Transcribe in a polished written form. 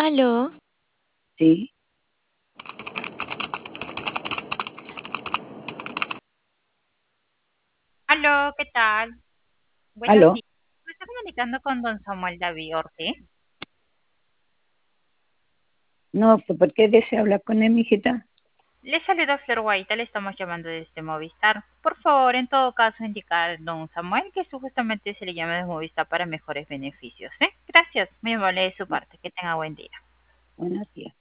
Aló, Sí, Aló, ¿qué tal? Buenos aló. días. Me estoy comunicando con don Samuel David Ortiz. No, pues, ¿por qué desea hablar con él, mijita? Le saluda Flor Guaita, le estamos llamando desde Movistar. Por favor, en todo caso, indicar don Samuel que esto justamente se le llama de Movistar para mejores beneficios, ¿eh? Gracias, muy amable de su parte. Que tenga buen día. Buenos días.